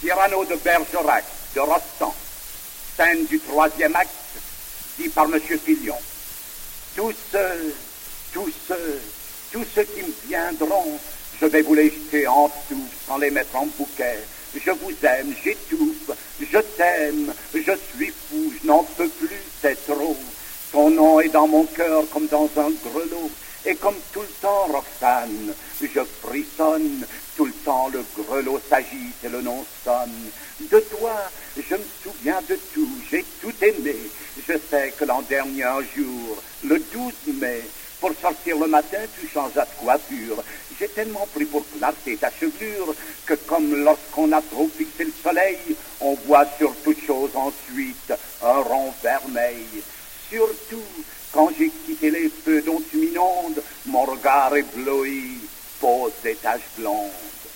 Cyrano de Bergerac, de Rostand, scène du 3e acte, dit par Monsieur Fillon. Tous ceux qui me viendront, je vais vous les jeter en dessous sans les mettre en bouquet. Je vous aime, j'étouffe, je t'aime, je suis fou, je n'en peux plus, c'est trop. Ton nom est dans mon cœur comme dans un grelot. Et comme tout le temps, Roxane, je frissonne, tout le temps le grelot s'agite et le nom sonne. De toi, je me souviens de tout, j'ai tout aimé. Je sais que l'an dernier un jour, le 12 mai, pour sortir le matin, tu changeas de coiffure. J'ai tellement pris pour clarté ta chevelure que comme lorsqu'on a trop fixé le soleil, on voit sur toute chose ensuite un rond vermeil. Surtout, quand j'ai quitté les feux dont tu m'inondes, mon regard ébloui pose des taches blondes.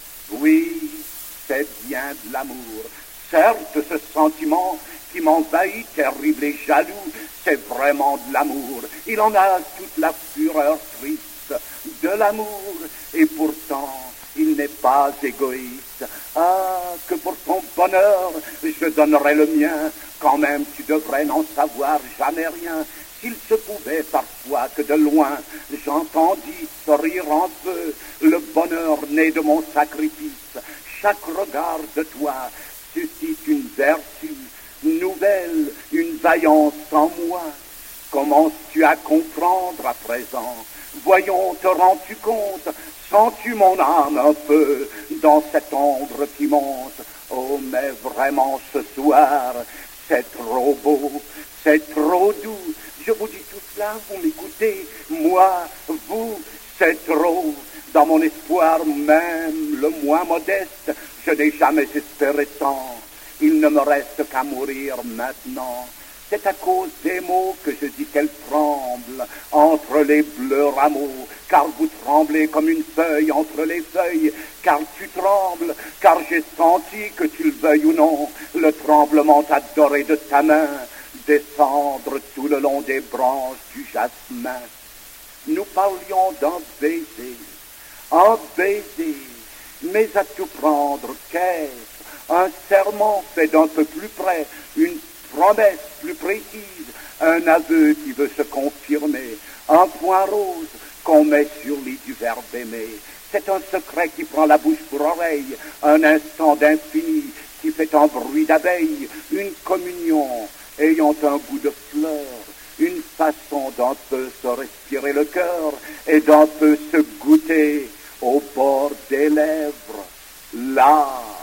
Oui, c'est bien de l'amour. Certes, ce sentiment qui m'envahit, terrible et jaloux, c'est vraiment de l'amour. Il en a toute la fureur triste de l'amour, et pourtant, il n'est pas égoïste. Ah, que pour ton bonheur, je donnerais le mien, quand même tu devrais n'en savoir jamais rien. S'il se pouvait parfois que de loin j'entendis sourire en feu le bonheur né de mon sacrifice, chaque regard de toi suscite une vertu nouvelle, une vaillance en moi. Commences-tu à comprendre à présent? Voyons, te rends-tu compte? Sens-tu mon âme un peu dans cette ombre qui monte? Oh, mais vraiment ce soir, c'est trop beau, c'est trop doux. Je vous dis tout cela, vous m'écoutez, moi, vous, c'est trop. Dans mon espoir même, le moins modeste, je n'ai jamais espéré tant. Il ne me reste qu'à mourir maintenant. C'est à cause des mots que je dis qu'elle tremble entre les bleus rameaux, car vous tremblez comme une feuille entre les feuilles, car tu trembles, car j'ai senti que tu le veuilles ou non, le tremblement adoré de ta main descendre tout le long des branches du jasmin. Nous parlions d'un baiser, mais à tout prendre, qu'est-ce? Un serment fait d'un peu plus près, une promesse plus précise, un aveu qui veut se confirmer, un point rose qu'on met sur lit du verbe aimer. C'est un secret qui prend la bouche pour oreille, un instant d'infini qui fait un bruit d'abeille, une communion ayant un goût de fleur, une façon d'un peu se respirer le cœur et d'un peu se goûter au bord des lèvres. Là,